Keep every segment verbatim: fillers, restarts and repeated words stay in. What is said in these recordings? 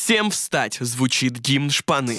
Всем встать, звучит гимн шпаны.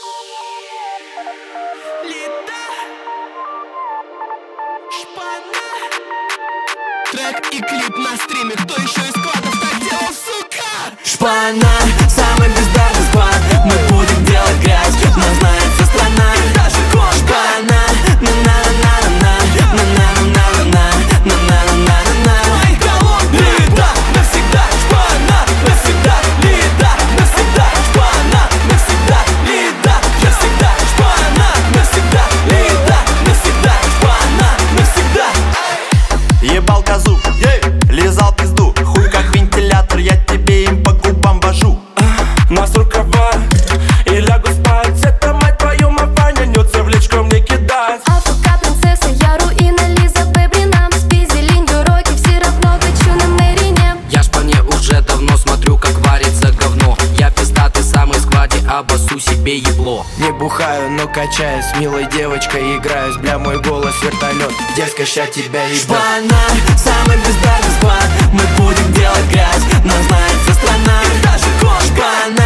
Трек и клип на стриме, кто еще из складов так делал, сука? Шпана, самый бездарный склад. Мы будем делать грязь, но знает вся страна. И даже кошка. Шпана, на-на-на-на-на, на-на-на-на-на, на-на-на-на-на. Мои голодные Лида, навсегда, шпана, навсегда, Лида, навсегда, шпана, навсегда, Лида, навсегда, шпана, навсегда, Лида, навсегда, шпана, навсегда. Ебал козу, лизал пизду, хуй как вентилятор, я тебе им по губам вожу. Нас рукава и лягу спать. Это, мать твою, мапаня, нюцы в личку мне кидать. АФК принцесса, я руина, Лиза Бэбри. Нам спиздили уроки, все равно хочу на Мэрине. Я шпане уже давно смотрю, как варится говно. Я пиздатый самый в складе, обоссу себе ебло. Не бухаю, но качаюсь, с милой девочкой играюсь. Бля, мой голос вертолет, дескать, ща тебя ебет. Шпана, самый бездарный склад. Мы будем делать грязь, но знает вся страна. и даже кошка. Шпана,